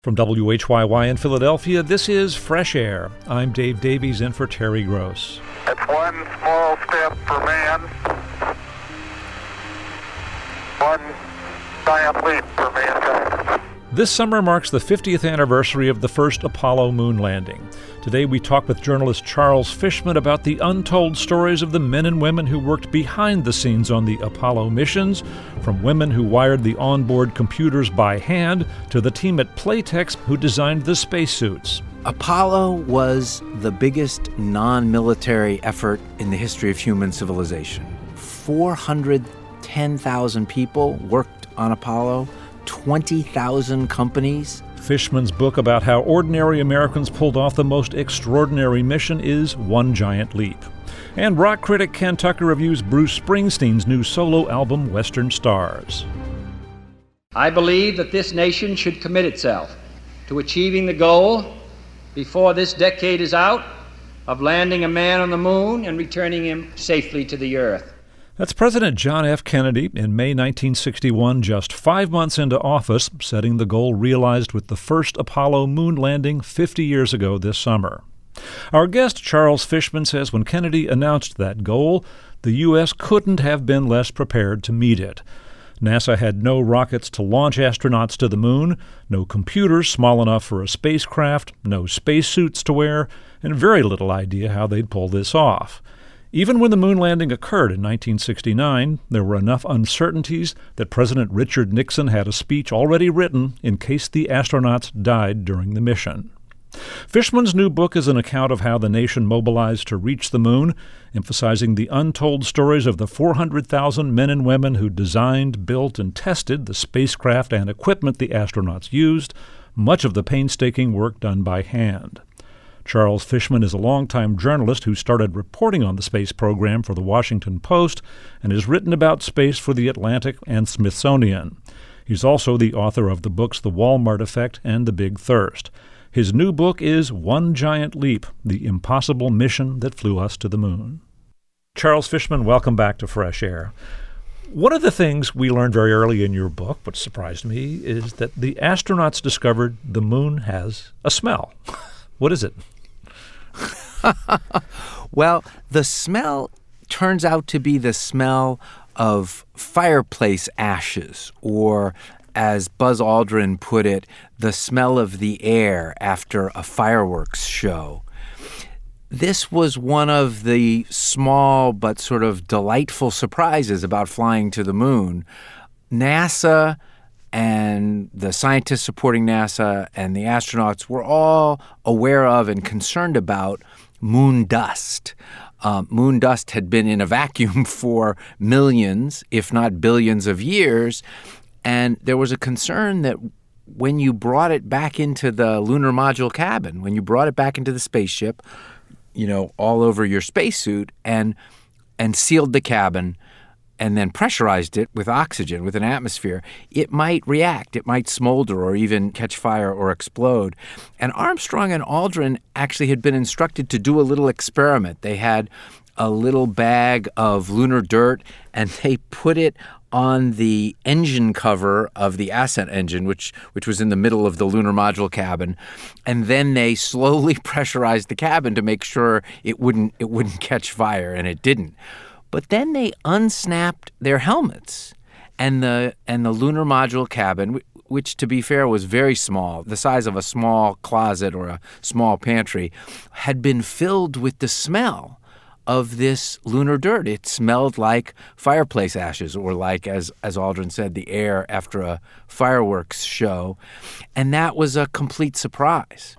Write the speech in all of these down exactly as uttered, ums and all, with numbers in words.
From W H Y Y in Philadelphia, this is Fresh Air. I'm Dave Davies in for Terry Gross. It's one small step for man, one giant leap for mankind. This summer marks the fiftieth anniversary of the first Apollo moon landing. Today we talk with journalist Charles Fishman about the untold stories of the men and women who worked behind the scenes on the Apollo missions, from women who wired the onboard computers by hand to the team at Playtex who designed the spacesuits. Apollo was the biggest non-military effort in the history of human civilization. four hundred ten thousand people worked on Apollo, twenty thousand companies. Fishman's book about how ordinary Americans pulled off the most extraordinary mission is One Giant Leap. And rock critic Ken Tucker reviews Bruce Springsteen's new solo album, Western Stars. I believe that this nation should commit itself to achieving the goal, before this decade is out, of landing a man on the moon and returning him safely to the earth. That's President John F. Kennedy in May nineteen sixty-one, just five months into office, setting the goal realized with the first Apollo moon landing fifty years ago this summer. Our guest, Charles Fishman, says when Kennedy announced that goal, the U S couldn't have been less prepared to meet it. NASA had no rockets to launch astronauts to the moon, no computers small enough for a spacecraft, no spacesuits to wear, and very little idea how they'd pull this off. Even when the moon landing occurred in nineteen sixty-nine, there were enough uncertainties that President Richard Nixon had a speech already written in case the astronauts died during the mission. Fishman's new book is an account of how the nation mobilized to reach the moon, emphasizing the untold stories of the four hundred thousand men and women who designed, built, and tested the spacecraft and equipment the astronauts used, much of the painstaking work done by hand. Charles Fishman is a longtime journalist who started reporting on the space program for the Washington Post and has written about space for The Atlantic and Smithsonian. He's also the author of the books The Walmart Effect and The Big Thirst. His new book is One Giant Leap, The Impossible Mission That Flew Us to the Moon. Charles Fishman, welcome back to Fresh Air. One of the things we learned very early in your book, which surprised me, is that the astronauts discovered the moon has a smell. What is it? Well, the smell turns out to be the smell of fireplace ashes, or, as Buzz Aldrin put it, the smell of the air after a fireworks show. This was one of the small but sort of delightful surprises about flying to the moon. NASA and the scientists supporting NASA and the astronauts were all aware of and concerned about moon dust. Uh, moon dust had been in a vacuum for millions, if not billions of years, and there was a concern that when you brought it back into the lunar module cabin, when you brought it back into the spaceship, you know, all over your spacesuit, and and sealed the cabin, and then pressurized it with oxygen, with an atmosphere, it might react, it might smolder or even catch fire or explode. And Armstrong and Aldrin actually had been instructed to do a little experiment. They had a little bag of lunar dirt, and they put it on the engine cover of the ascent engine, which which was in the middle of the lunar module cabin, and then they slowly pressurized the cabin to make sure it wouldn't it wouldn't catch fire, and it didn't. But then they unsnapped their helmets, and the and the lunar module cabin, which, to be fair, was very small, the size of a small closet or a small pantry, had been filled with the smell of this lunar dirt. It smelled like fireplace ashes, or like, as, as Aldrin said, the air after a fireworks show. And that was a complete surprise.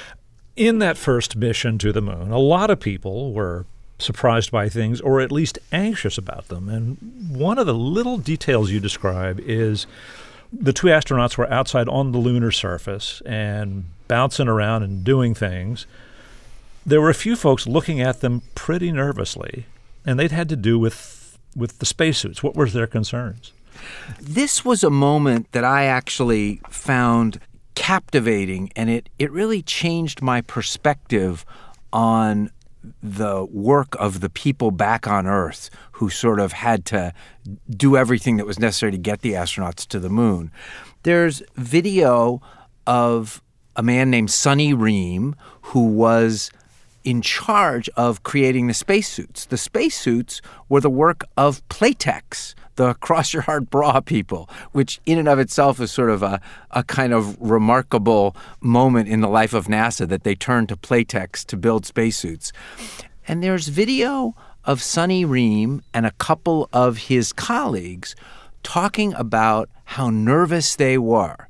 In that first mission to the moon, a lot of people were surprised by things, or at least anxious about them. And one of the little details you describe is the two astronauts were outside on the lunar surface and bouncing around and doing things. There were a few folks looking at them pretty nervously, and they'd had to do with with the spacesuits. What were their concerns? This was a moment that I actually found captivating, and it, it really changed my perspective on the work of the people back on Earth who sort of had to do everything that was necessary to get the astronauts to the moon. There's video of a man named Sonny Ream, who was in charge of creating the spacesuits. The spacesuits were the work of Playtex, the cross-your-heart bra people, which in and of itself is sort of a, a kind of remarkable moment in the life of NASA that they turned to Playtex to build spacesuits. And there's video of Sonny Ream and a couple of his colleagues talking about how nervous they were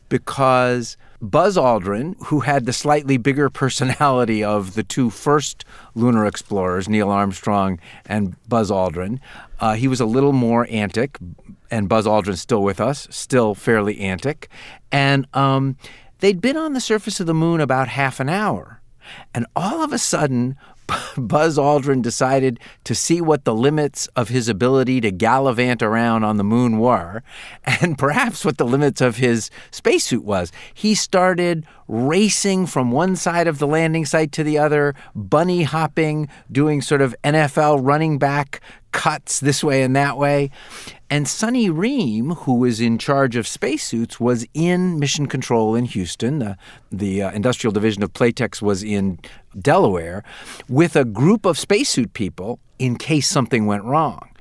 because Buzz Aldrin, who had the slightly bigger personality of the two first lunar explorers, Neil Armstrong and Buzz Aldrin, uh, he was a little more antic, and Buzz Aldrin's still with us, still fairly antic. And um, they'd been on the surface of the moon about half an hour. And all of a sudden, Buzz Aldrin decided to see what the limits of his ability to gallivant around on the moon were, and perhaps what the limits of his spacesuit was. He started racing from one side of the landing site to the other, bunny hopping, doing sort of N F L running back cuts this way and that way. And Sonny Ream, who was in charge of spacesuits, was in Mission Control in Houston. The, the uh, industrial division of Playtex was in Delaware with a group of spacesuit people in case something went wrong.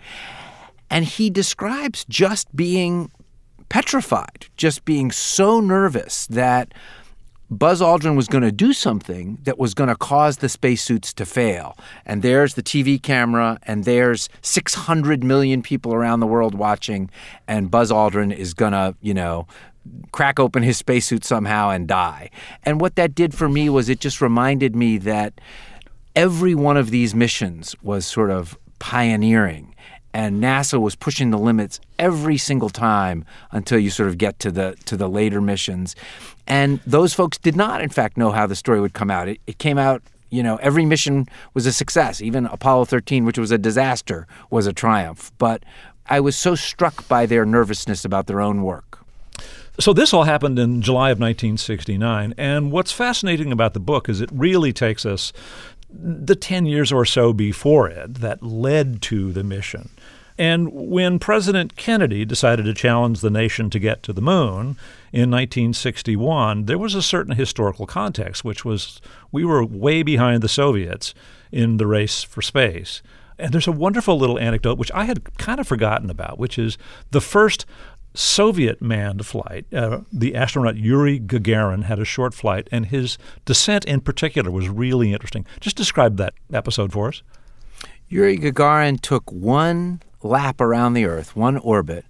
And he describes just being petrified, just being so nervous that Buzz Aldrin was going to do something that was going to cause the spacesuits to fail. And there's the T V camera, and there's six hundred million people around the world watching, and Buzz Aldrin is going to, you know, crack open his spacesuit somehow and die. And what that did for me was it just reminded me that every one of these missions was sort of pioneering. And NASA was pushing the limits every single time until you sort of get to the to the later missions. And those folks did not, in fact, know how the story would come out. It, it came out, you know, every mission was a success. Even Apollo thirteen, which was a disaster, was a triumph. But I was so struck by their nervousness about their own work. So this all happened in July of nineteen sixty-nine. And what's fascinating about the book is it really takes us the ten years or so before it that led to the mission. And when President Kennedy decided to challenge the nation to get to the moon in nineteen sixty-one, there was a certain historical context, which was we were way behind the Soviets in the race for space. And there's a wonderful little anecdote, which I had kind of forgotten about, which is the first Soviet manned flight. Uh, the astronaut Yuri Gagarin had a short flight, and his descent in particular was really interesting. Just describe that episode for us. Yuri Gagarin took one lap around the Earth, one orbit,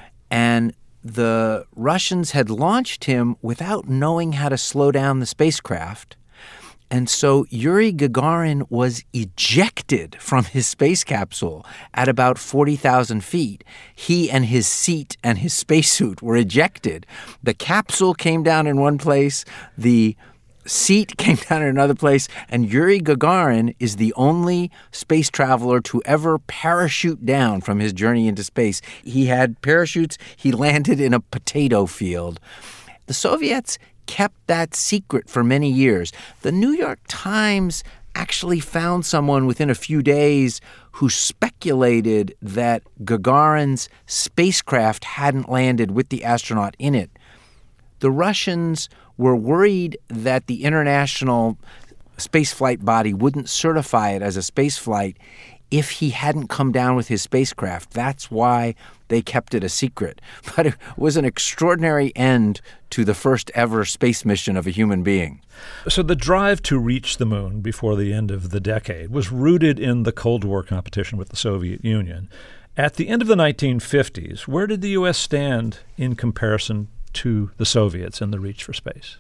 and the Russians had launched him without knowing how to slow down the spacecraft. And so Yuri Gagarin was ejected from his space capsule at about forty thousand feet. He and his seat and his spacesuit were ejected. The capsule came down in one place, the seat came down in another place, and Yuri Gagarin is the only space traveler to ever parachute down from his journey into space. He had parachutes. He landed in a potato field. The Soviets kept that secret for many years. The New York Times actually found someone within a few days who speculated that Gagarin's spacecraft hadn't landed with the astronaut in it. The Russians were worried that the International Spaceflight Body wouldn't certify it as a spaceflight if he hadn't come down with his spacecraft. That's why they kept it a secret. But it was an extraordinary end to the first ever space mission of a human being. So the drive to reach the moon before the end of the decade was rooted in the Cold War competition with the Soviet Union. At the end of the nineteen fifties, where did the U S stand in comparison to the Soviets in the reach for space?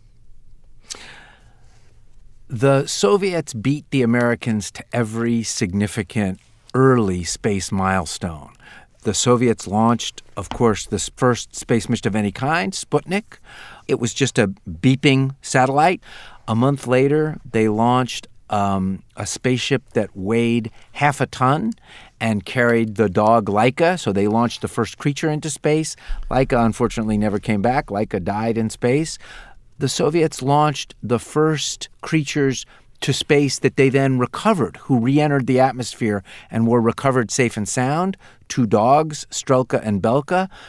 The Soviets beat the Americans to every significant early space milestone. The Soviets launched, of course, the first space mission of any kind, Sputnik. It was just a beeping satellite. A month later, they launched um, a spaceship that weighed half a ton and carried the dog Laika. So they launched the first creature into space. Laika, unfortunately, never came back. Laika died in space. The Soviets launched the first creatures to space that they then recovered, who re-entered the atmosphere and were recovered safe and sound. Two dogs, Strelka and Belka.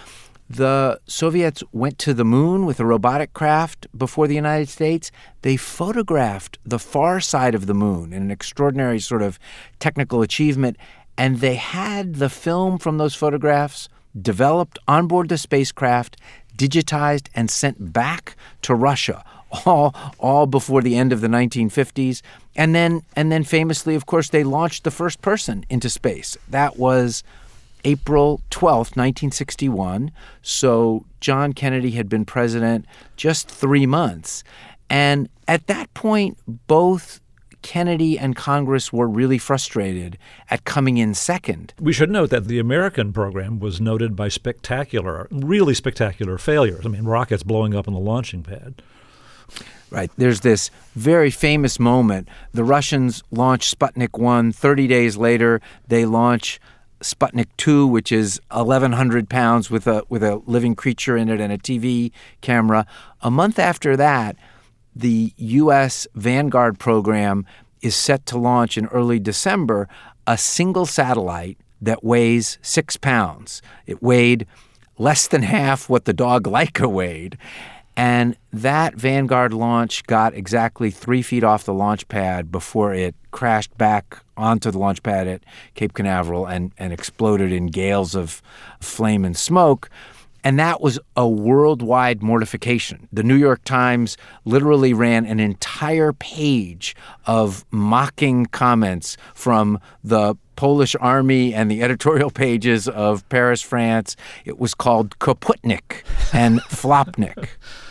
the Soviets went to the moon with a robotic craft before the United States. They photographed the far side of the moon in an extraordinary sort of technical achievement, and they had the film from those photographs developed on board the spacecraft, digitized, and sent back to Russia, all all before the end of the nineteen fifties. And then, and then famously, of course, they launched the first person into space. That was April twelfth, nineteen sixty-one. So John Kennedy had been president just three months. And at that point, both Kennedy and Congress were really frustrated at coming in second. We should note that the American program was noted by spectacular, really spectacular failures. I mean, rockets blowing up on the launching pad. Right. There's this very famous moment. The Russians launch Sputnik one. thirty days later, they launch Sputnik two, which is eleven hundred pounds with a with a living creature in it and a T V camera. A month after that, the U S Vanguard program is set to launch in early December a single satellite that weighs six pounds. It weighed less than half what the dog Laika weighed. And that Vanguard launch got exactly three feet off the launch pad before it crashed back onto the launch pad at Cape Canaveral and, and exploded in gales of flame and smoke. And that was a worldwide mortification. The New York Times literally ran an entire page of mocking comments from the Polish army and the editorial pages of Paris, France. It was called Kaputnik and Flopnik.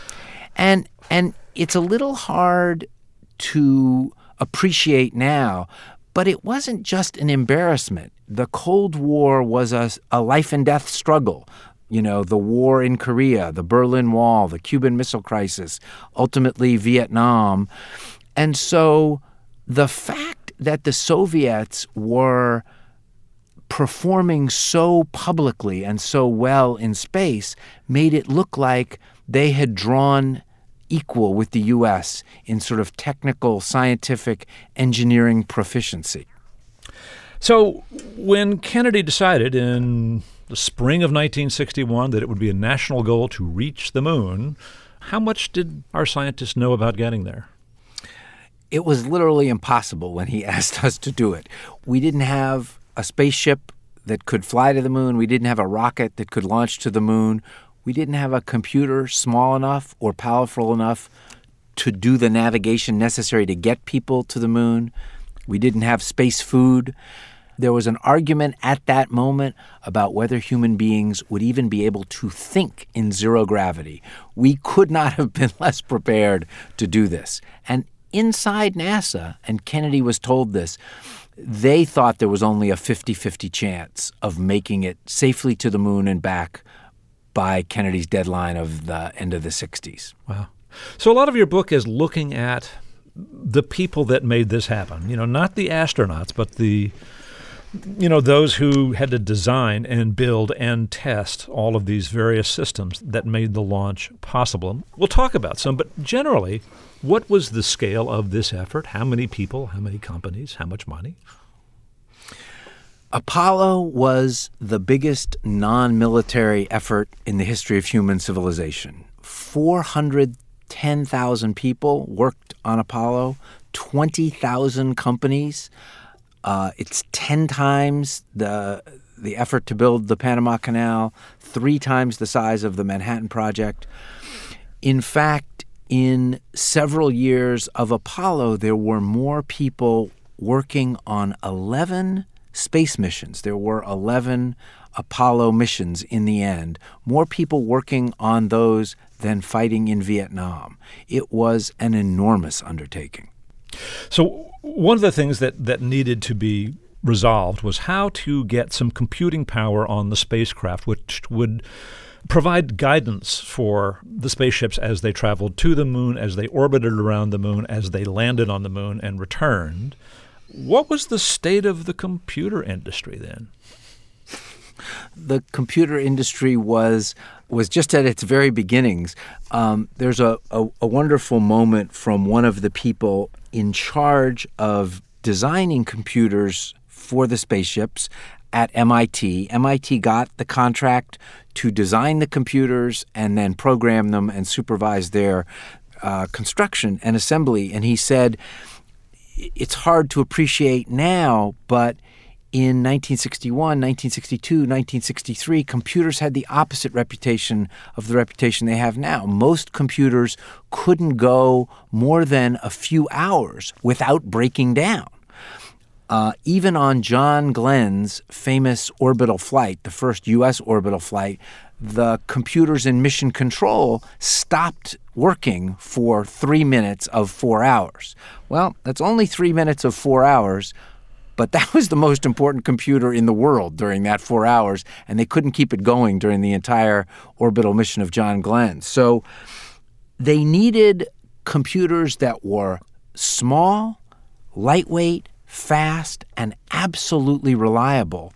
And and it's a little hard to appreciate now, but it wasn't just an embarrassment. The Cold War was a, a life and death struggle. You know, the war in Korea, the Berlin Wall, the Cuban Missile Crisis, ultimately Vietnam. And so the fact that the Soviets were performing so publicly and so well in space made it look like they had drawn equal with the U S in sort of technical, scientific, engineering proficiency. So when Kennedy decided in the spring of nineteen sixty-one that it would be a national goal to reach the moon, how much did our scientists know about getting there? It was literally impossible when he asked us to do it. We didn't have a spaceship that could fly to the moon. We didn't have a rocket that could launch to the moon. We didn't have a computer small enough or powerful enough to do the navigation necessary to get people to the moon. We didn't have space food. There was an argument at that moment about whether human beings would even be able to think in zero gravity. We could not have been less prepared to do this. And inside NASA, and Kennedy was told this, they thought there was only a fifty-fifty chance of making it safely to the moon and back by Kennedy's deadline of the end of the sixties. Wow. So a lot of your book is looking at the people that made this happen. You know, not the astronauts, but the, you know, those who had to design and build and test all of these various systems that made the launch possible. We'll talk about some, but generally, what was the scale of this effort? How many people, how many companies, how much money? Apollo was the biggest non-military effort in the history of human civilization. four hundred ten thousand people worked on Apollo, twenty thousand companies. Uh, it's ten times the the effort to build the Panama Canal, three times the size of the Manhattan Project. In fact, in several years of Apollo, there were more people working on eleven space missions. There were eleven Apollo missions in the end, more people working on those than fighting in Vietnam. It was an enormous undertaking. So one of the things that, that needed to be resolved was how to get some computing power on the spacecraft, which would provide guidance for the spaceships as they traveled to the moon, as they orbited around the moon, as they landed on the moon and returned. What was the state of the computer industry then? The computer industry was was just at its very beginnings. Um, there's a, a, a wonderful moment from one of the people in charge of designing computers for the spaceships at M I T. M I T got the contract to design the computers and then program them and supervise their uh, construction and assembly. And he said, it's hard to appreciate now, but in nineteen sixty-one, nineteen sixty-two, nineteen sixty-three, computers had the opposite reputation of the reputation they have now. Most computers couldn't go more than a few hours without breaking down. Uh, even on John Glenn's famous orbital flight, the first U S orbital flight, the computers in mission control stopped working for three minutes of four hours. Well, that's only three minutes of four hours, but that was the most important computer in the world during that four hours, and they couldn't keep it going during the entire orbital mission of John Glenn. So they needed computers that were small, lightweight, fast, and absolutely reliable.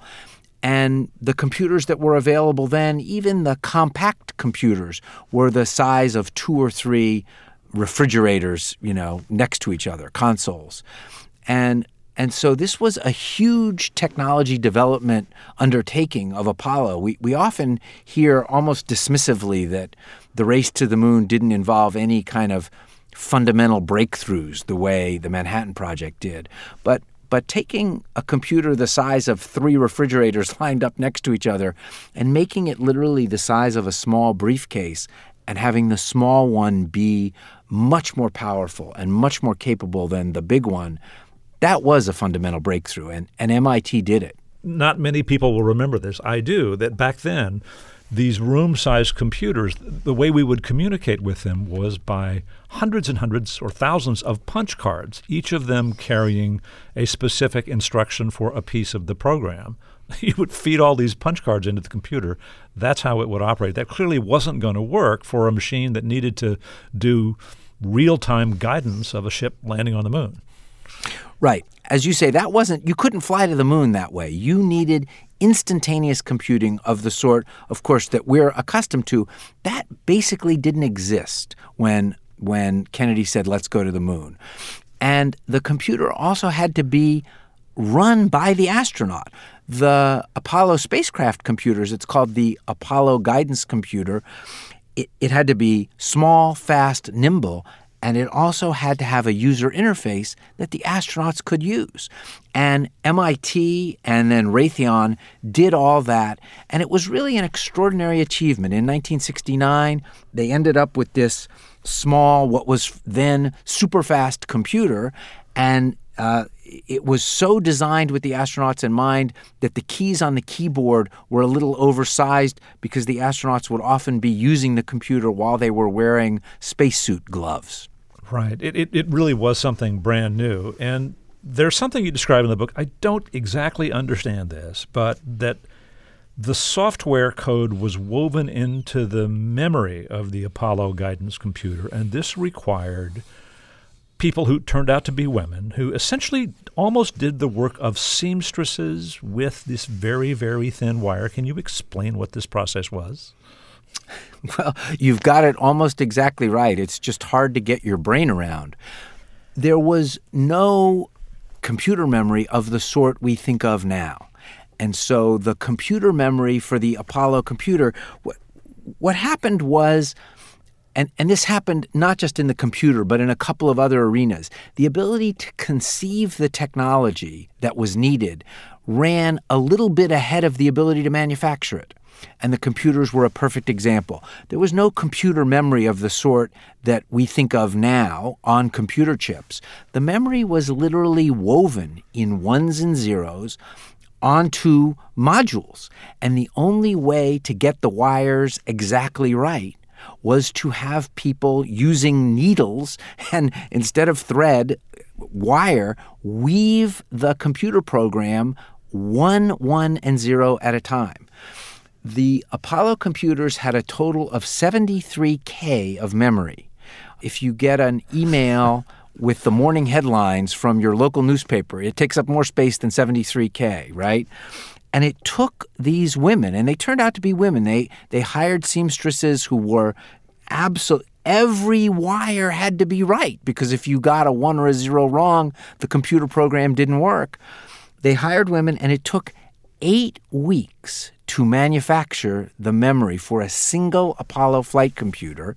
And the computers that were available then, even the compact computers, were the size of two or three refrigerators, you know, next to each other, consoles. And and so this was a huge technology development undertaking of Apollo. We we often hear almost dismissively that the race to the moon didn't involve any kind of fundamental breakthroughs the way the Manhattan Project did. But but taking a computer the size of three refrigerators lined up next to each other and making it literally the size of a small briefcase and having the small one be much more powerful and much more capable than the big one, that was a fundamental breakthrough, and, and M I T did it. Not many people will remember this. I do, that back then, these room-sized computers, the way we would communicate with them was by hundreds and hundreds or thousands of punch cards, each of them carrying a specific instruction for a piece of the program. You would feed all these punch cards into the computer. That's how it would operate. That clearly wasn't going to work for a machine that needed to do real-time guidance of a ship landing on the moon. Right. As you say, that wasn't, you couldn't fly to the moon that way. You needed instantaneous computing of the sort, of course, that we're accustomed to. That basically didn't exist when when Kennedy said, let's go to the moon. And the computer also had to be run by the astronaut. The Apollo spacecraft computers, it's called the Apollo Guidance Computer, it, it had to be small, fast, nimble, and it also had to have a user interface that the astronauts could use. And M I T and then Raytheon did all that, and it was really an extraordinary achievement. In nineteen sixty-nine, they ended up with this small, what was then super-fast computer, and uh, it was so designed with the astronauts in mind that the keys on the keyboard were a little oversized because the astronauts would often be using the computer while they were wearing spacesuit gloves. Right. It, it it really was something brand new. And there's something you describe in the book. I don't exactly understand this, but that the software code was woven into the memory of the Apollo guidance computer, and this required people who turned out to be women who essentially almost did the work of seamstresses with this very, very thin wire. Can you explain what this process was? Well, you've got it almost exactly right. It's just hard to get your brain around. There was no computer memory of the sort we think of now. And so the computer memory for the Apollo computer, what, what happened was, and, and this happened not just in the computer, but in a couple of other arenas, the ability to conceive the technology that was needed ran a little bit ahead of the ability to manufacture it. And the computers were a perfect example. There was no computer memory of the sort that we think of now on computer chips. The memory was literally woven in ones and zeros onto modules. And the only way to get the wires exactly right was to have people using needles and, instead of thread, wire, weave the computer program one, one, and zero at a time. The Apollo computers had a total of seventy-three K of memory. If you get an email with the morning headlines from your local newspaper, it takes up more space than seventy-three K, right? And it took these women, and they turned out to be women. They they hired seamstresses who were absolute. Every wire had to be right, because if you got a one or a zero wrong, the computer program didn't work. They hired women, and it took eight weeks to manufacture the memory for a single Apollo flight computer.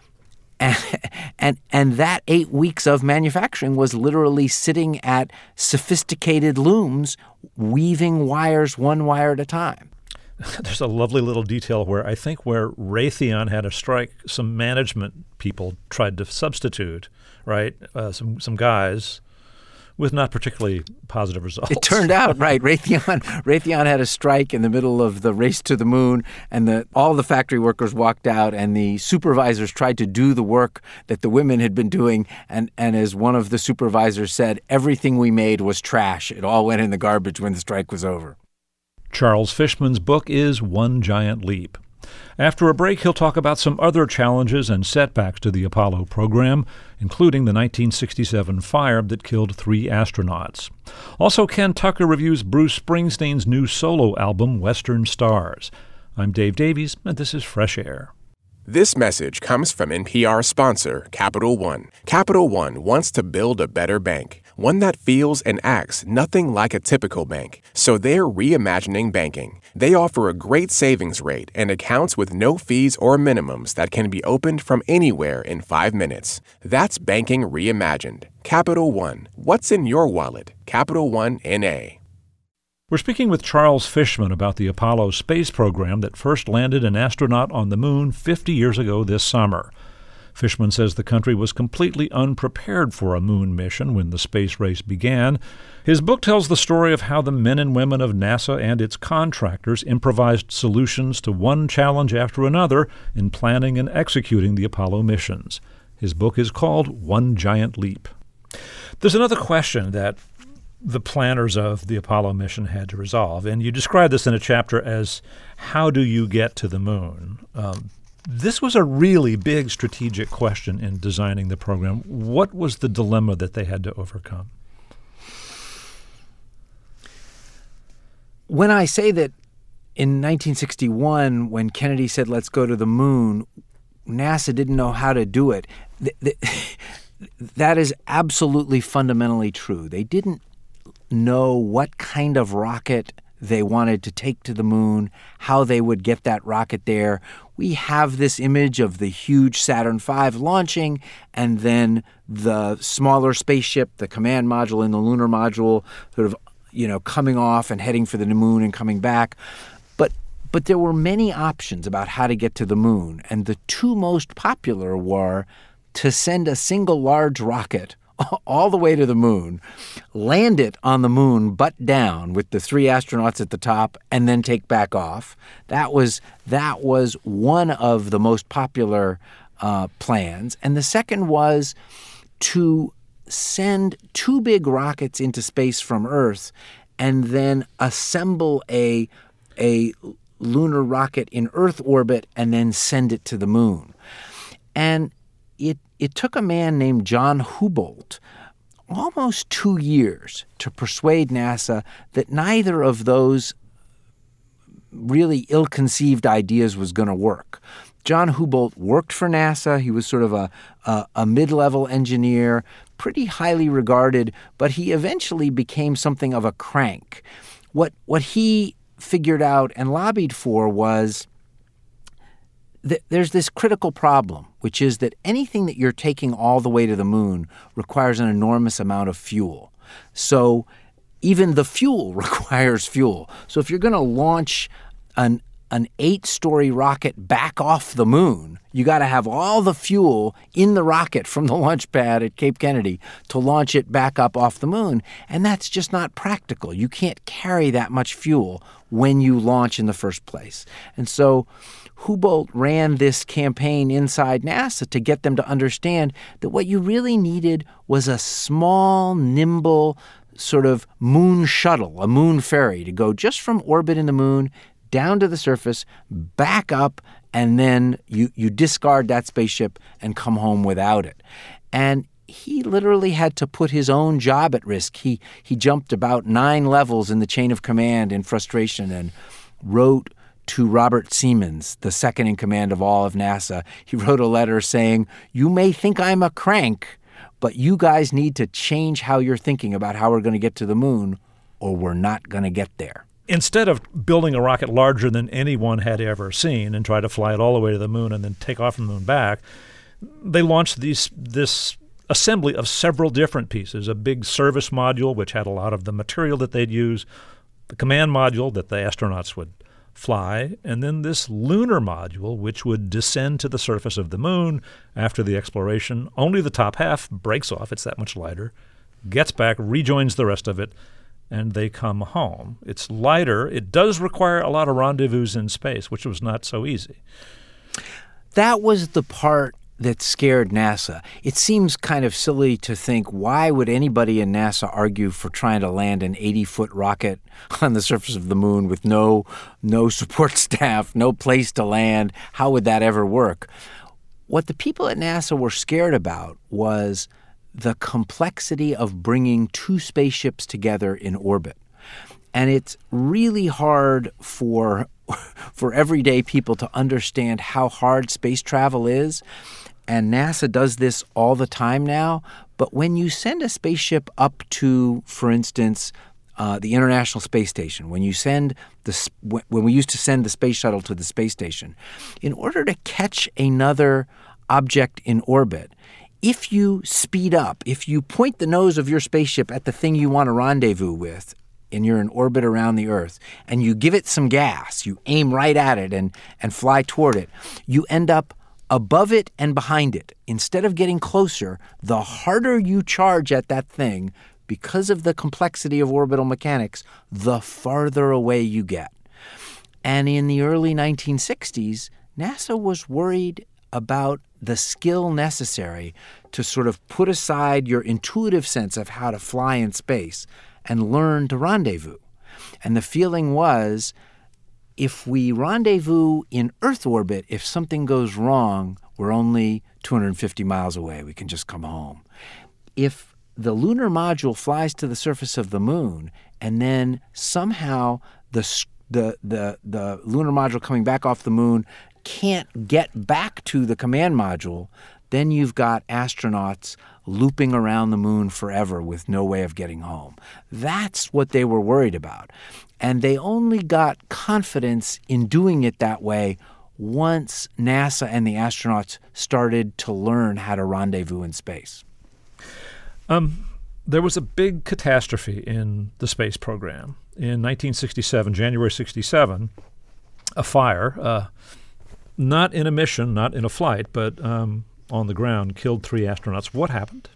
And, and and that eight weeks of manufacturing was literally sitting at sophisticated looms, weaving wires one wire at a time. There's a lovely little detail where I think where Raytheon had a strike, some management people tried to substitute, right, uh, some some guys with not particularly positive results. It turned out, right, Raytheon Raytheon had a strike in the middle of the race to the moon, and the, all the factory workers walked out, and the supervisors tried to do the work that the women had been doing, and, and as one of the supervisors said, everything we made was trash. It all went in the garbage when the strike was over. Charles Fishman's book is One Giant Leap. After a break, he'll talk about some other challenges and setbacks to the Apollo program, including the nineteen sixty-seven fire that killed three astronauts. Also, Ken Tucker reviews Bruce Springsteen's new solo album, Western Stars. I'm Dave Davies, and this is Fresh Air. This message comes from N P R sponsor, Capital One. Capital One wants to build a better bank, one that feels and acts nothing like a typical bank. So they're reimagining banking. They offer a great savings rate and accounts with no fees or minimums that can be opened from anywhere in five minutes. That's banking reimagined. Capital One. What's in your wallet? Capital One N A. We're speaking with Charles Fishman about the Apollo space program that first landed an astronaut on the moon fifty years ago this summer. Fishman says the country was completely unprepared for a moon mission when the space race began. His book tells the story of how the men and women of NASA and its contractors improvised solutions to one challenge after another in planning and executing the Apollo missions. His book is called One Giant Leap. There's another question that the planners of the Apollo mission had to resolve, and you describe this in a chapter as, how do you get to the moon? Um, This was a really big strategic question in designing the program. What was the dilemma that they had to overcome? When I say that in nineteen sixty-one, when Kennedy said, let's go to the moon, NASA didn't know how to do it, th- th- that is absolutely fundamentally true. They didn't know what kind of rocket they wanted to take to the moon, how they would get that rocket there. We have this image of the huge Saturn five launching, and then the smaller spaceship, the command module and the lunar module, sort of, you know, coming off and heading for the moon and coming back. But but there were many options about how to get to the moon, and the two most popular were to send a single large rocket all the way to the moon, land it on the moon butt down with the three astronauts at the top, and then take back off. That was that was one of the most popular uh, plans. And the second was to send two big rockets into space from Earth and then assemble a, a lunar rocket in Earth orbit and then send it to the moon. And it It took a man named John Houbolt almost two years to persuade NASA that neither of those really ill-conceived ideas was going to work. John Houbolt worked for NASA. He was sort of a, a, a mid-level engineer, pretty highly regarded, but he eventually became something of a crank. What, what he figured out and lobbied for was th- there's this critical problem, which is that anything that you're taking all the way to the moon requires an enormous amount of fuel. So even the fuel requires fuel. So if you're going to launch an an eight-story rocket back off the moon, you got to have all the fuel in the rocket from the launch pad at Cape Kennedy to launch it back up off the moon. And that's just not practical. You can't carry that much fuel when you launch in the first place. And so Houbolt ran this campaign inside NASA to get them to understand that what you really needed was a small, nimble sort of moon shuttle, a moon ferry, to go just from orbit in the moon down to the surface, back up, and then you, you discard that spaceship and come home without it. And he literally had to put his own job at risk. He he jumped about nine levels in the chain of command in frustration and wrote to Robert Siemens, the second in command of all of NASA. He wrote a letter saying, "You may think I'm a crank, but you guys need to change how you're thinking about how we're going to get to the moon, or we're not going to get there." instead of building a rocket larger than anyone had ever seen and try to fly it all the way to the moon and then take off from the moon back, they launched these this assembly of several different pieces, a big service module, which had a lot of the material that they'd use, the command module that the astronauts would fly, and then this lunar module, which would descend to the surface of the moon after the exploration. Only the top half breaks off. It's that much lighter. Gets back, rejoins the rest of it, and they come home. It's lighter. It does require a lot of rendezvous in space, which was not so easy. That was the part that scared NASA. It seems kind of silly to think, why would anybody in NASA argue for trying to land an eighty-foot rocket on the surface of the moon with no no support staff, no place to land? How would that ever work? What the people at NASA were scared about was the complexity of bringing two spaceships together in orbit. And it's really hard for for everyday people to understand how hard space travel is. And NASA does this all the time now. But when you send a spaceship up to, for instance, uh, the International Space Station, when you send the when we used to send the space shuttle to the space station, in order to catch another object in orbit, if you speed up, if you point the nose of your spaceship at the thing you want to rendezvous with, and you're in orbit around the Earth, and you give it some gas, you aim right at it and, and fly toward it, you end up above it and behind it. Instead of getting closer, the harder you charge at that thing, because of the complexity of orbital mechanics, the farther away you get. And in the early nineteen sixties, NASA was worried about the skill necessary to sort of put aside your intuitive sense of how to fly in space and learn to rendezvous. And the feeling was, if we rendezvous in Earth orbit, if something goes wrong, we're only two hundred fifty miles away. We can just come home. If the lunar module flies to the surface of the moon, and then somehow the the the, the lunar module coming back off the moon can't get back to the command module, then you've got astronauts looping around the moon forever with no way of getting home. That's what they were worried about. And they only got confidence in doing it that way once NASA and the astronauts started to learn how to rendezvous in space. Um, there was a big catastrophe in the space program. In nineteen sixty-seven, January sixty-seven, a fire, uh, not in a mission, not in a flight, but um, on the ground, killed three astronauts. What happened?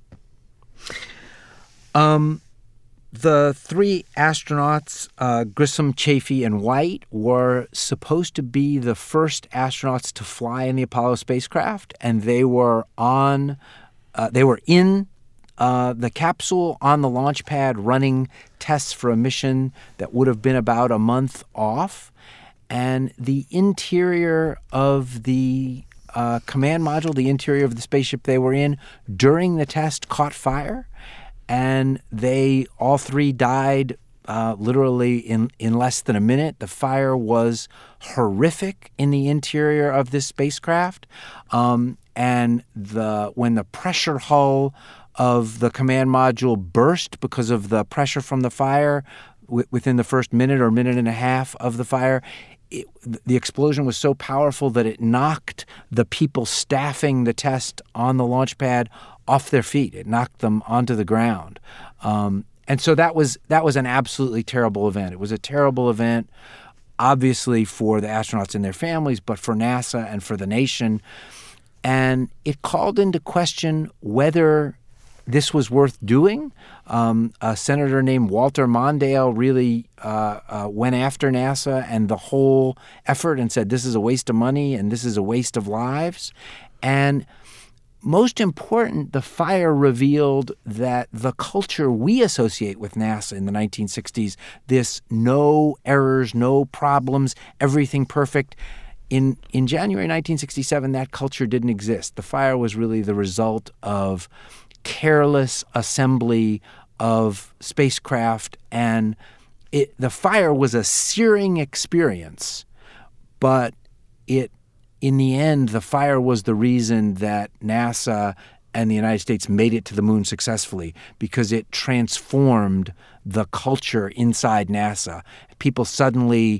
Um, the three astronauts, uh, Grissom, Chaffee, and White, were supposed to be the first astronauts to fly in the Apollo spacecraft, and they were on, uh, they were in uh, the capsule on the launch pad running tests for a mission that would have been about a month off, and the interior of the Uh, command module, the interior of the spaceship they were in, during the test caught fire, and they all three died uh, literally in, in less than a minute. The fire was horrific in the interior of this spacecraft, um, and the when the pressure hull of the command module burst because of the pressure from the fire w- within the first minute or minute and a half of the fire, It, the explosion was so powerful that it knocked the people staffing the test on the launch pad off their feet. It knocked them onto the ground. Um, and so that was that was an absolutely terrible event. It was a terrible event, obviously, for the astronauts and their families, but for NASA and for the nation. And it called into question whether this was worth doing. Um, a senator named Walter Mondale really uh, uh, went after NASA and the whole effort and said this is a waste of money and this is a waste of lives. And most important, the fire revealed that the culture we associate with NASA in the nineteen sixties, this no errors, no problems, everything perfect, in, in January nineteen sixty-seven, that culture didn't exist. The fire was really the result of careless assembly of spacecraft, and it, the fire was a searing experience, but it, in the end, the fire was the reason that NASA and the United States made it to the moon successfully because it transformed the culture inside NASA. People suddenly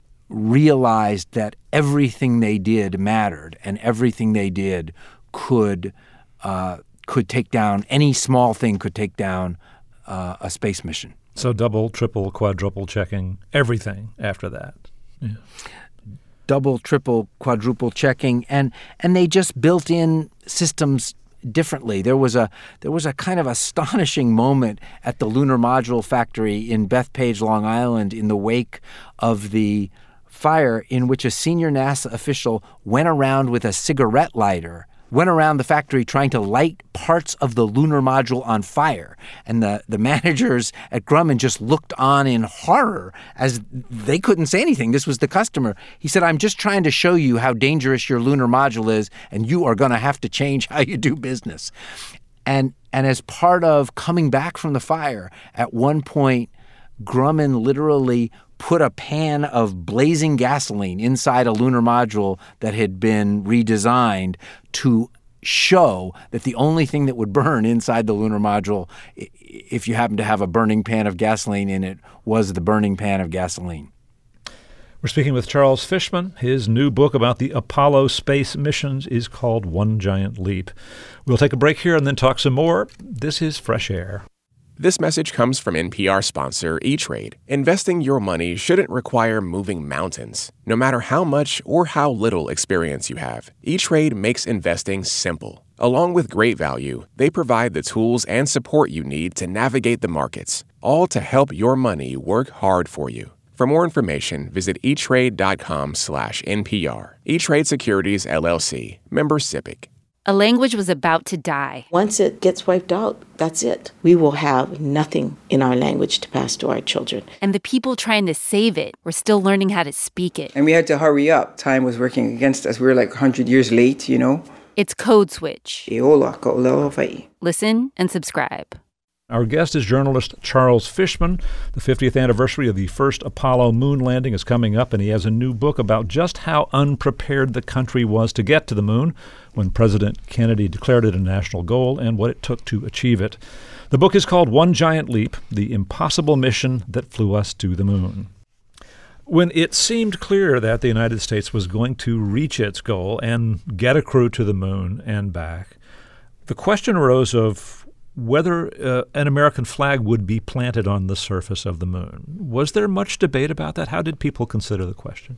realized that everything they did mattered, and everything they did could uh, could take down, any small thing could take down uh, a space mission. So double, triple, quadruple checking everything after that. Yeah. Double, triple, quadruple checking, and and they just built in systems differently. There was a there was a kind of astonishing moment at the Lunar Module Factory in Bethpage, Long Island, in the wake of the fire, in which a senior NASA official went around with a cigarette lighter, went around the factory trying to light parts of the lunar module on fire. And the, the managers at Grumman just looked on in horror as they couldn't say anything. This was the customer. He said, "I'm just trying to show you how dangerous your lunar module is, and you are going to have to change how you do business." And, and as part of coming back from the fire, at one point, Grumman literally put a pan of blazing gasoline inside a lunar module that had been redesigned to show that the only thing that would burn inside the lunar module, if you happen to have a burning pan of gasoline in it, was the burning pan of gasoline. We're speaking with Charles Fishman. His new book about the Apollo space missions is called One Giant Leap. We'll take a break here and then talk some more. This is Fresh Air. This message comes from N P R sponsor E-Trade. Investing your money shouldn't require moving mountains. No matter how much or how little experience you have, E-Trade makes investing simple. Along with great value, they provide the tools and support you need to navigate the markets, all to help your money work hard for you. For more information, visit etrade.com slash NPR. E-Trade Securities, L L C. Member SIPC. A language was about to die. Once it gets wiped out, that's it. We will have nothing in our language to pass to our children. And the people trying to save it were still learning how to speak it. And we had to hurry up. Time was working against us. We were like one hundred years late, you know. It's Code Switch. Listen and subscribe. Our guest is journalist Charles Fishman. The fiftieth anniversary of the first Apollo moon landing is coming up, and he has a new book about just how unprepared the country was to get to the moon when President Kennedy declared it a national goal and what it took to achieve it. The book is called One Giant Leap, The Impossible Mission That Flew Us to the Moon. When it seemed clear that the United States was going to reach its goal and get a crew to the moon and back, the question arose of whether uh, an American flag would be planted on the surface of the moon. Was there much debate about that? How did people consider the question?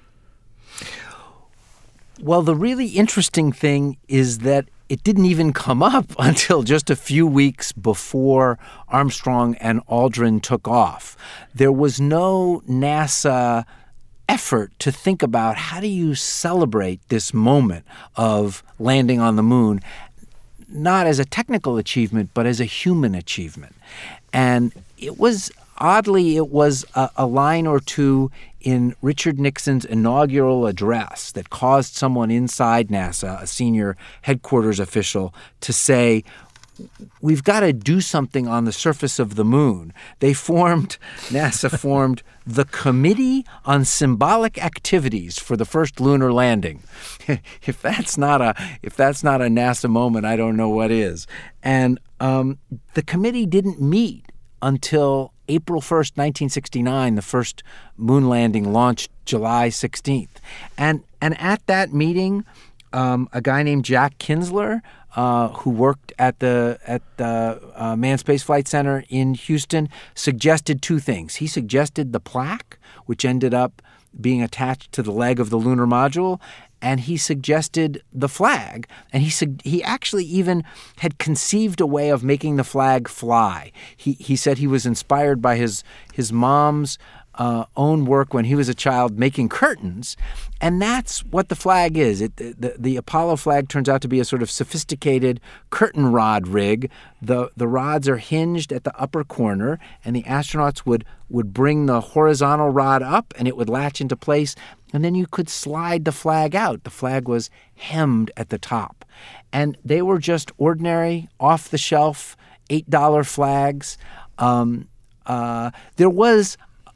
Well, the really interesting thing is that it didn't even come up until just a few weeks before Armstrong and Aldrin took off. There was no NASA effort to think about how do you celebrate this moment of landing on the moon, not as a technical achievement, but as a human achievement. And it was, oddly, it was a, a line or two in Richard Nixon's inaugural address that caused someone inside NASA, a senior headquarters official, to say, we've got to do something on the surface of the moon. They formed, NASA formed the Committee on Symbolic Activities for the first lunar landing. If that's not a if that's not a NASA moment, I don't know what is. And um, the committee didn't meet until April first, nineteen sixty-nine. The first moon landing launched July sixteenth. And and at that meeting, um, a guy named Jack Kinsler, Uh, who worked at the at the uh, Manned Space Flight Center in Houston, suggested two things. He suggested the plaque, which ended up being attached to the leg of the lunar module, and he suggested the flag. And he su- he actually even had conceived a way of making the flag fly. He he said he was inspired by his his mom's Uh, own work when he was a child making curtains, and that's what the flag is. It, the, the Apollo flag turns out to be a sort of sophisticated curtain rod rig. The the rods are hinged at the upper corner, and the astronauts would would bring the horizontal rod up, and it would latch into place, and then you could slide the flag out. The flag was hemmed at the top, and they were just ordinary, off-the-shelf, eight dollar flags. Um, uh, there was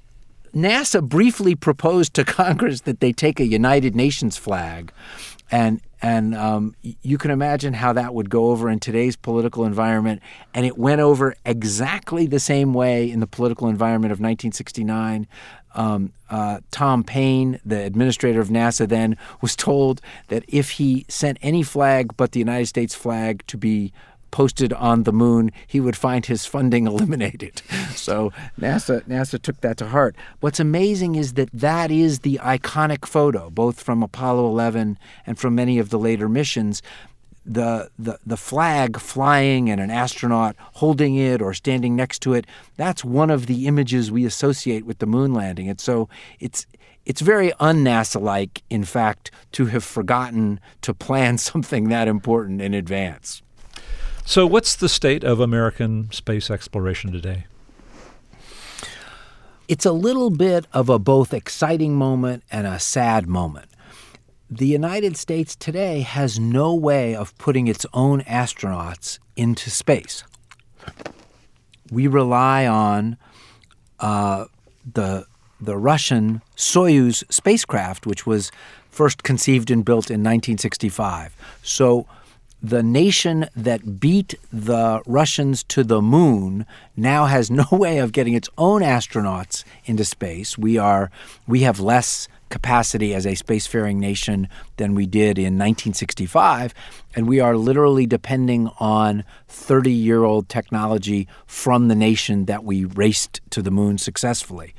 NASA briefly proposed to Congress that they take a United Nations flag, and and um, you can imagine how that would go over in today's political environment. And it went over exactly the same way in the political environment of nineteen sixty-nine. Um, uh, Tom Paine, the administrator of NASA then, was told that if he sent any flag but the United States flag to be posted on the moon, he would find his funding eliminated. So NASA NASA took that to heart. What's amazing is that that is the iconic photo, both from Apollo eleven and from many of the later missions. The, the the flag flying and an astronaut holding it or standing next to it, that's one of the images we associate with the moon landing. And so it's it's very un-NASA-like, in fact, to have forgotten to plan something that important in advance. So what's the state of American space exploration today? It's a little bit of a both exciting moment and a sad moment. The United States today has no way of putting its own astronauts into space. We rely on uh, the the Russian Soyuz spacecraft, which was first conceived and built in nineteen sixty-five. So the nation that beat the Russians to the moon now has no way of getting its own astronauts into space. We are we have less capacity as a spacefaring nation than we did in nineteen sixty-five, and we are literally depending on thirty-year-old technology from the nation that we raced to the moon successfully.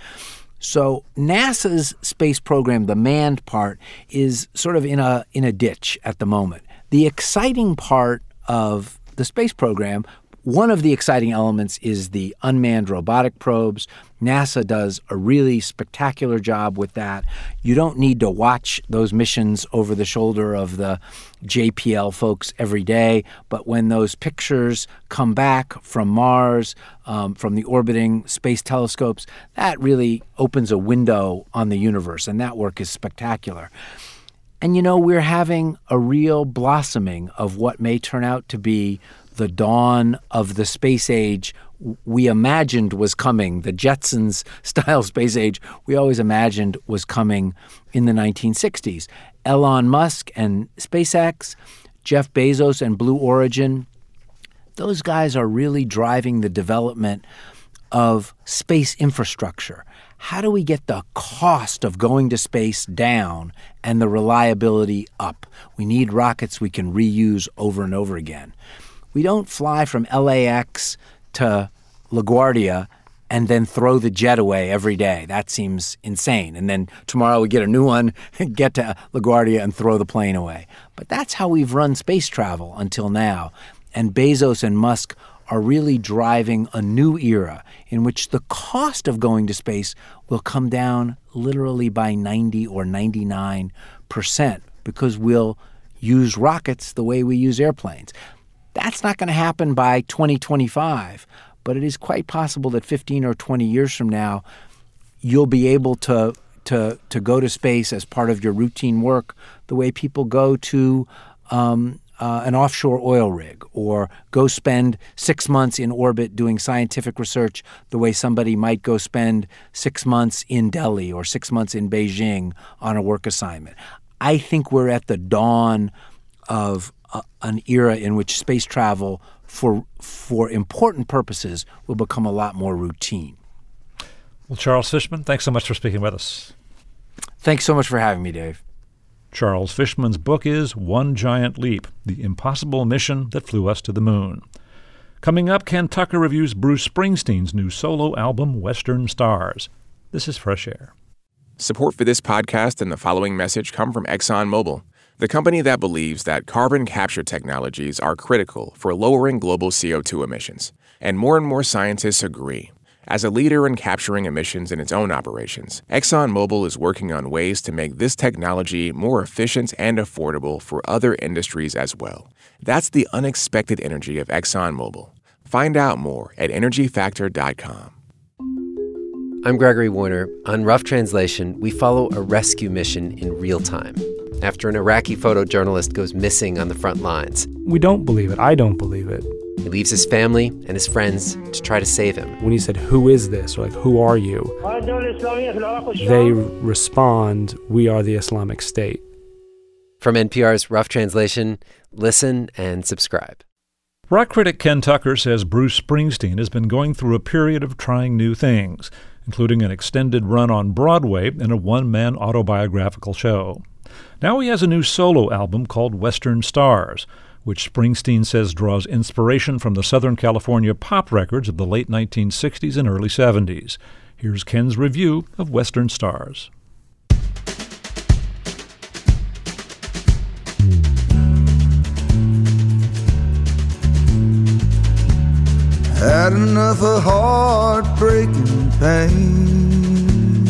So NASA's space program, the manned part, is sort of in a in a ditch at the moment. The exciting part of the space program, one of the exciting elements is the unmanned robotic probes. NASA does a really spectacular job with that. You don't need to watch those missions over the shoulder of the J P L folks every day, but when those pictures come back from Mars, um, from the orbiting space telescopes, that really opens a window on the universe, and that work is spectacular. And, you know, we're having a real blossoming of what may turn out to be the dawn of the space age we imagined was coming, the Jetsons-style space age we always imagined was coming in the nineteen sixties. Elon Musk and SpaceX, Jeff Bezos and Blue Origin, those guys are really driving the development of space infrastructure. How do we get the cost of going to space down and the reliability up? We need rockets we can reuse over and over again. We don't fly from L A X to LaGuardia and then throw the jet away every day. That seems insane. And then tomorrow we get a new one, get to LaGuardia and throw the plane away. But that's how we've run space travel until now. And Bezos and Musk are really driving a new era in which the cost of going to space will come down literally by ninety or ninety-nine percent because we'll use rockets the way we use airplanes. That's not going to happen by twenty twenty-five, but it is quite possible that fifteen or twenty years from now, you'll be able to to to go to space as part of your routine work the way people go to um, uh, an offshore oil rig, or go spend six months in orbit doing scientific research the way somebody might go spend six months in Delhi or six months in Beijing on a work assignment. I think we're at the dawn of uh, an era in which space travel for for important purposes will become a lot more routine. Well, Charles Fishman, thanks so much for speaking with us. Thanks so much for having me, Dave. Charles Fishman's book is One Giant Leap, The Impossible Mission That Flew Us to the Moon. Coming up, Ken Tucker reviews Bruce Springsteen's new solo album, Western Stars. This is Fresh Air. Support for this podcast and the following message come from ExxonMobil, the company that believes that carbon capture technologies are critical for lowering global C O two emissions. And more and more scientists agree. As a leader in capturing emissions in its own operations, ExxonMobil is working on ways to make this technology more efficient and affordable for other industries as well. That's the unexpected energy of ExxonMobil. Find out more at energy factor dot com. I'm Gregory Warner. On Rough Translation, we follow a rescue mission in real time after an Iraqi photojournalist goes missing on the front lines. We don't believe it. I don't believe it. He leaves his family and his friends to try to save him. When he said, "Who is this?" or like, "Who are you?" they respond, "We are the Islamic State." From N P R's Rough Translation, listen and subscribe. Rock critic Ken Tucker says Bruce Springsteen has been going through a period of trying new things, including an extended run on Broadway and a one-man autobiographical show. Now he has a new solo album called Western Stars, which Springsteen says draws inspiration from the Southern California pop records of the late nineteen sixties and early seventies. Here's Ken's review of Western Stars. Had enough of heartbreaking pain.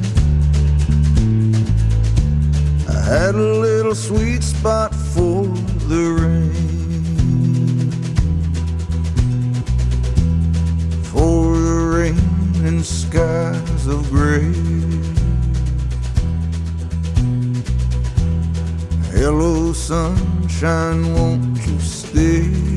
I had a little sweet spot for the rain, for the rain and skies of gray. Hello, sunshine, won't you stay?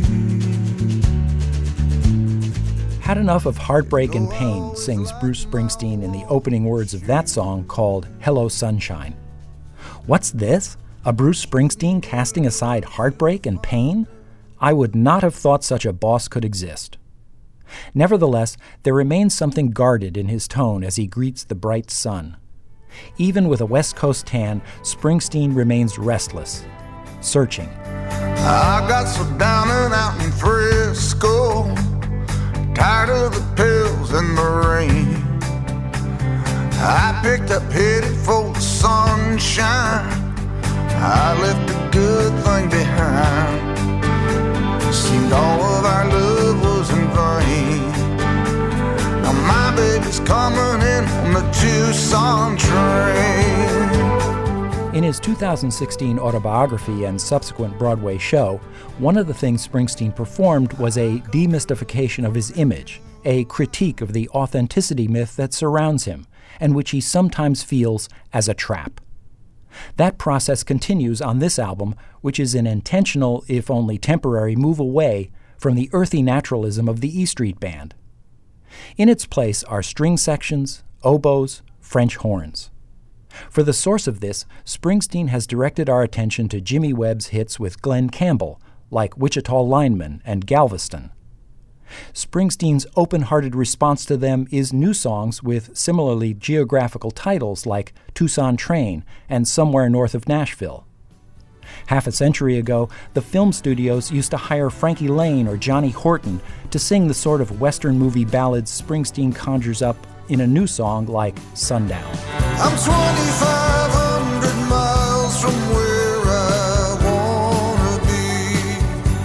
Had enough of heartbreak and pain, sings Bruce Springsteen in the opening words of that song called Hello, Sunshine. What's this? A Bruce Springsteen casting aside heartbreak and pain? I would not have thought such a boss could exist. Nevertheless, there remains something guarded in his tone as he greets the bright sun. Even with a West Coast tan, Springsteen remains restless, searching. I got so down and out in Frisco, tired of the pills and the rain. I picked up pity for the sunshine. I left a good thing behind. Seemed all of our love was in vain. Now my baby's coming in on the Tucson train. In his two thousand sixteen autobiography and subsequent Broadway show, one of the things Springsteen performed was a demystification of his image, a critique of the authenticity myth that surrounds him, and which he sometimes feels as a trap. That process continues on this album, which is an intentional, if only temporary, move away from the earthy naturalism of the E Street Band. In its place are string sections, oboes, French horns. For the source of this, Springsteen has directed our attention to Jimmy Webb's hits with Glen Campbell, like Wichita Lineman and Galveston. Springsteen's open-hearted response to them is new songs with similarly geographical titles like Tucson Train and Somewhere North of Nashville. Half a century ago, the film studios used to hire Frankie Lane or Johnny Horton to sing the sort of Western movie ballads Springsteen conjures up in a new song like Sundown. I'm twenty-five hundred miles from where I wanna be.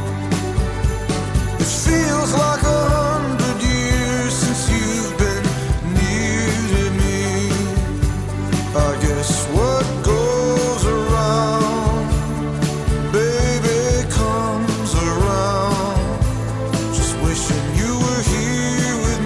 It feels like a hundred years since you've been near to me. I guess what goes around, baby, comes around. Just wishing you were here with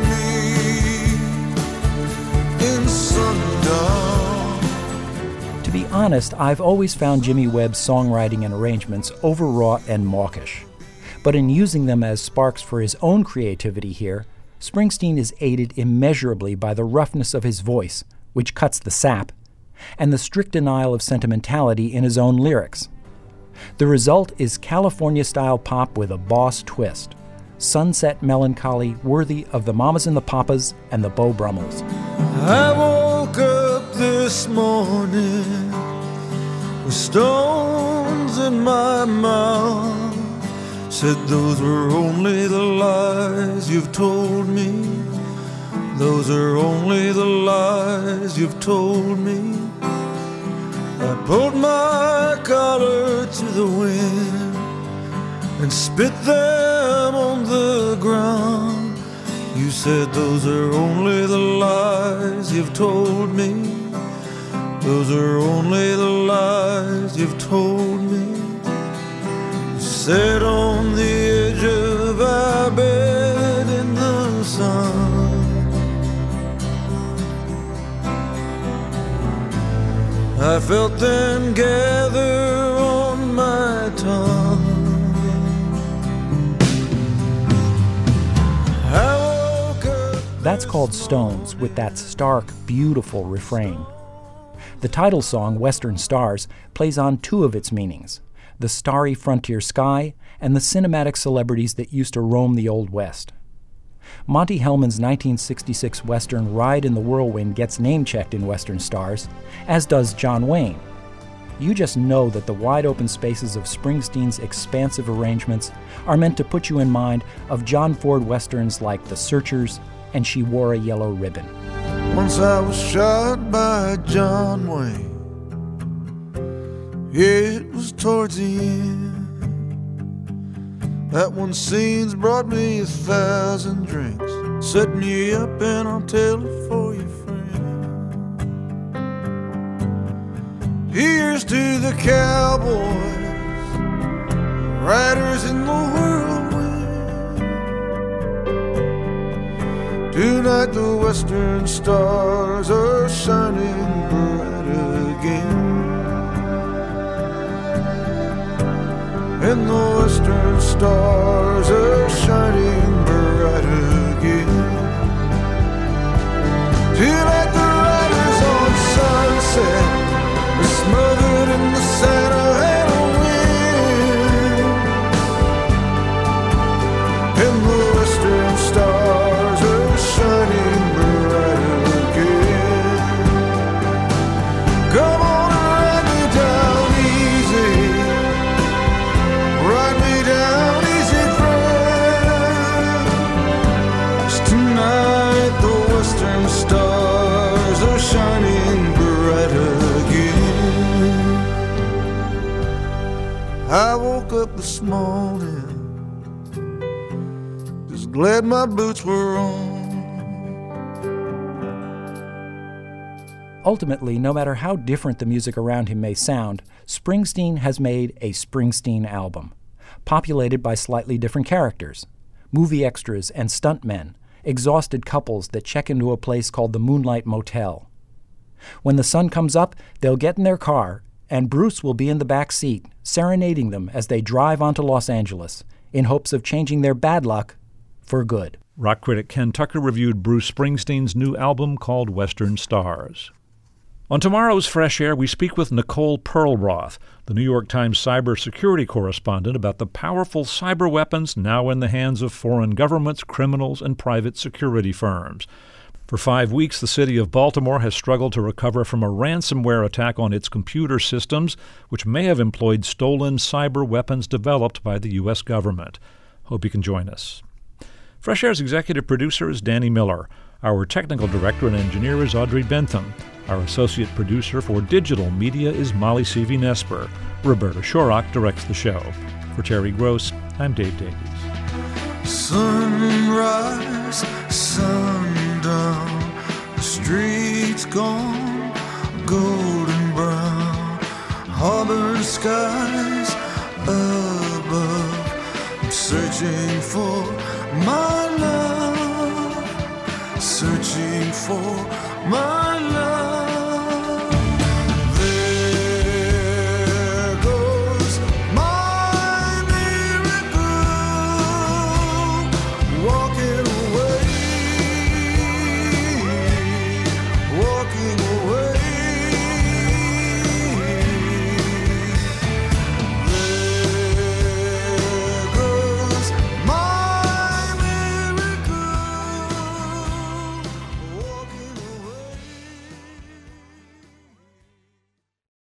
me in sundown. To be honest, I've always found Jimmy Webb's songwriting and arrangements overwrought and mawkish. But in using them as sparks for his own creativity here, Springsteen is aided immeasurably by the roughness of his voice, which cuts the sap, and the strict denial of sentimentality in his own lyrics. The result is California-style pop with a boss twist, sunset melancholy worthy of the Mamas and the Papas and the Beau Brummels. I woke up this morning with stones in my mouth. Said those were only the lies you've told me. Those are only the lies you've told me. I pulled my collar to the wind and spit them on the ground. You said those are only the lies you've told me. Those are only the lies you've told me. You sat on the edge of our bed in the sun. I felt them gather on my tongue. That's called Stones, with that stark, beautiful refrain. The title song, Western Stars, plays on two of its meanings: the starry frontier sky and the cinematic celebrities that used to roam the Old West. Monte Hellman's nineteen sixty-six Western Ride in the Whirlwind gets name-checked in Western Stars, as does John Wayne. You just know that the wide-open spaces of Springsteen's expansive arrangements are meant to put you in mind of John Ford Westerns like The Searchers and She Wore a Yellow Ribbon. Once I was shot by John Wayne. Yeah, it was towards the end. That one scene's brought me a thousand drinks, setting you up and I'll tell it for you, friend. Here's to the cowboys, riders in the whirlwind. Tonight the western stars are shining bright again. And the western stars are shining bright again. Tonight the riders on sunset are smothered in the Santa Ana wind. And the western stars are shining bright again. Come on and ride me down easy. Ride me down easy, friend. 'Cause tonight the western stars are shining bright again. I woke up this morning, just glad my boots were on. Ultimately, no matter how different the music around him may sound, Springsteen has made a Springsteen album, populated by slightly different characters: movie extras and stuntmen, exhausted couples that check into a place called the Moonlight Motel. When the sun comes up, they'll get in their car, and Bruce will be in the back seat, serenading them as they drive onto Los Angeles, in hopes of changing their bad luck for good. Rock critic Ken Tucker reviewed Bruce Springsteen's new album called Western Stars. On tomorrow's Fresh Air, we speak with Nicole Perlroth, the New York Times cybersecurity correspondent, about the powerful cyber weapons now in the hands of foreign governments, criminals, and private security firms. For five weeks, the city of Baltimore has struggled to recover from a ransomware attack on its computer systems, which may have employed stolen cyber weapons developed by the U S government. Hope you can join us. Fresh Air's executive producer is Danny Miller. Our technical director and engineer is Audrey Bentham. Our associate producer for digital media is Molly Seavy-Nesper. Roberta Shorrock directs the show. For Terry Gross, I'm Dave Davies. Sunrise, sundown, the streets gone golden brown, harbor skies above. I'm searching for my love, searching for my